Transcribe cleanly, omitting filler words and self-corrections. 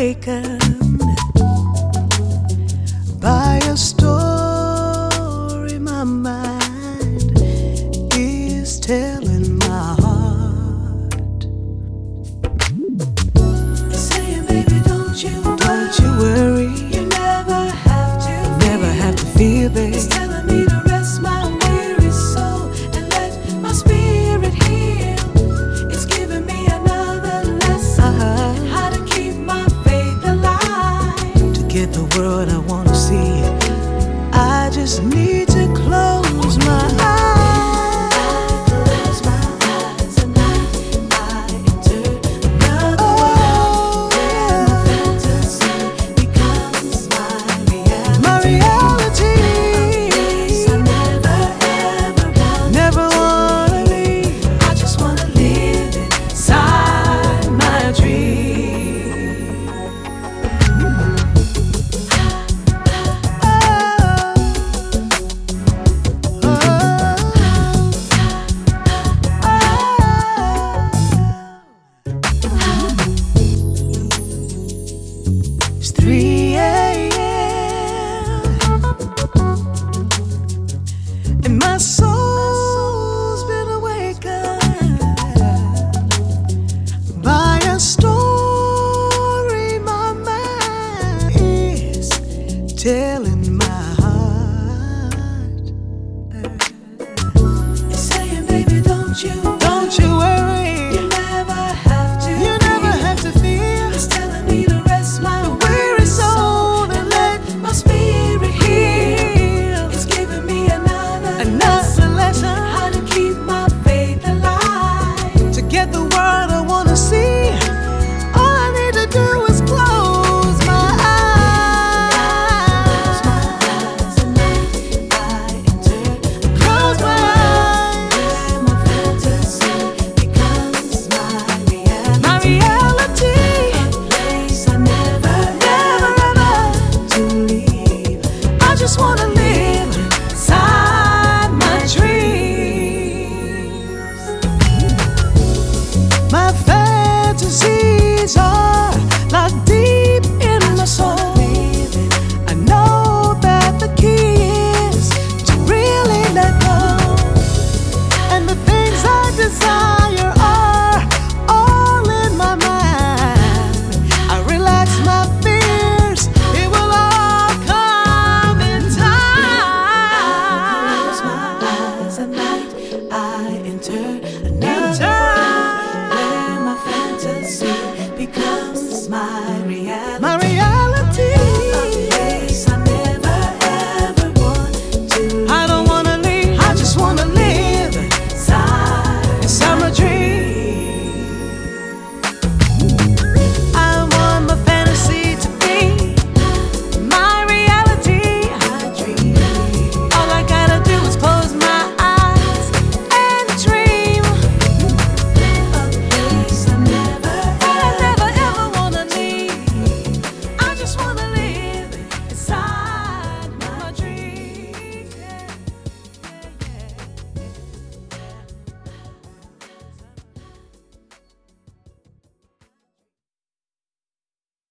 awakened by a story my mind is telling my heart. Saying, baby, don't you worry. You never have to feel, babe. It's telling me to rest my weary soul and let my spirit heal. It's giving me another lesson how to keep my faith alive. To get the world I wanna see, I just need to close my eyes. Close my eyes and I enter another world where my fantasy becomes my reality. my reality. A place I Never wanna leave. I just wanna live inside my dream. It's 3 a.m. and my soul's been awakened by a story my mind is Telling my heart. It's saying, baby, don't you worry. You never have to You never have to fear. It's telling me to rest my Weary soul and let my spirit heal. It's giving me another lesson how to keep my faith alive. to get the world I wanna see. All I need to do is close my eyes. Close my eyes. My fantasy becomes my reality. My reality. A place I never to leave. I just wanna live inside my dreams. My fantasies are